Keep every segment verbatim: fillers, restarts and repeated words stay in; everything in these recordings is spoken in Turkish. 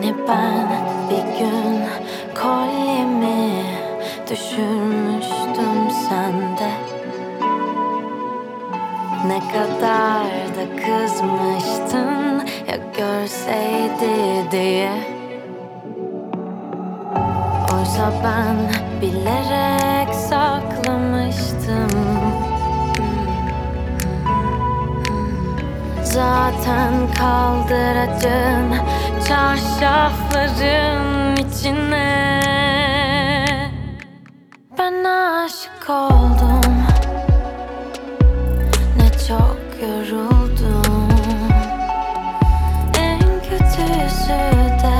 Hani ben bir gün kolyemi düşürmüştüm sende. Ne kadar da kızmıştın ya görseydi diye. Oysa ben bilerek saklamıştım. Zaten kaldıracağın çarşafların içine ben aşık oldum. Ne çok yoruldum. En kötüsü de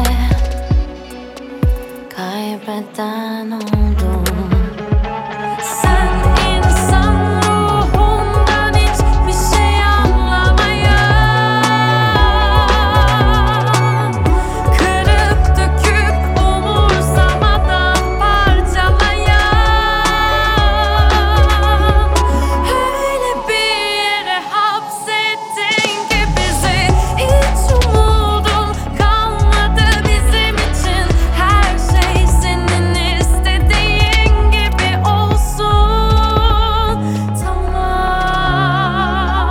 kaybeden oldum. Sen insan ruhundan hiçbir şey anlamayan, kırıp döküp umursamadan parçalayan, öyle bir yere hapsettin ki bizi. Hiç umudum kalmadı bizim için. Her şey senin istediğin gibi olsun. Tamam.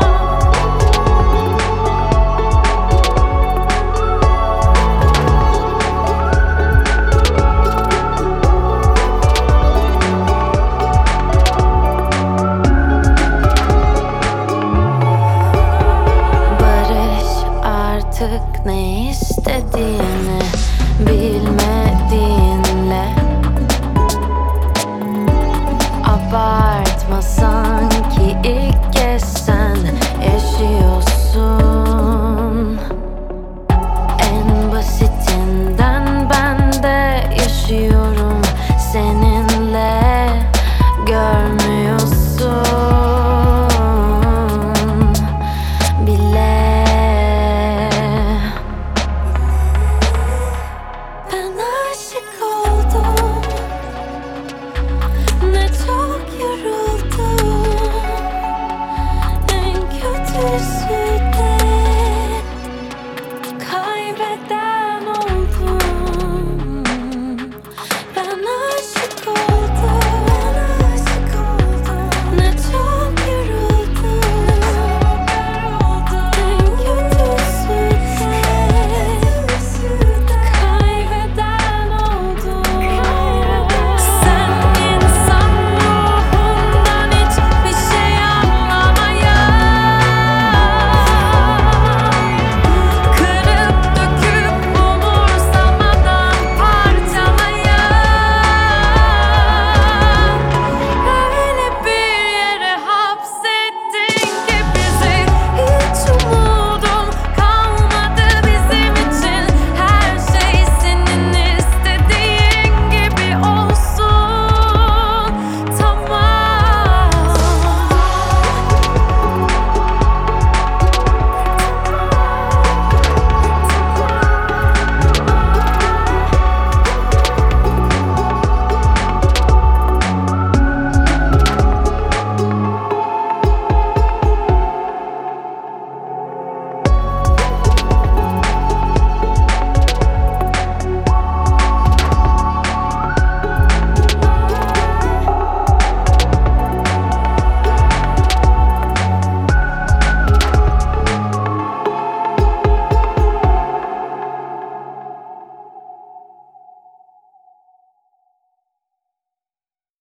Barış artık ne istediğini bilmediğinle. Abartma sanki ilk kez sen yaşıyorsun.